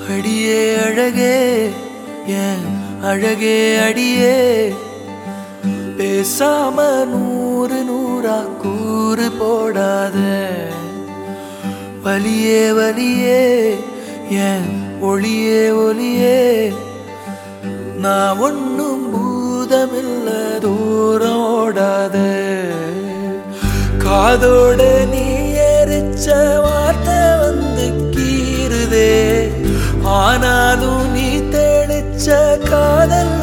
அடியே அழகே ஏன் அழகே அடியே பேசாம நூறு நூறா கூறு போடாத வலியே வலியே ஏன் ஒளியே ஒளியே நான் ஒன்னும் பூதமில்ல தூரம் ஓடாத காதோட நீ எரிச்ச வார்த்தை வந்து கீறுதே ஆனாலும் நீ தெளிச்ச காதல்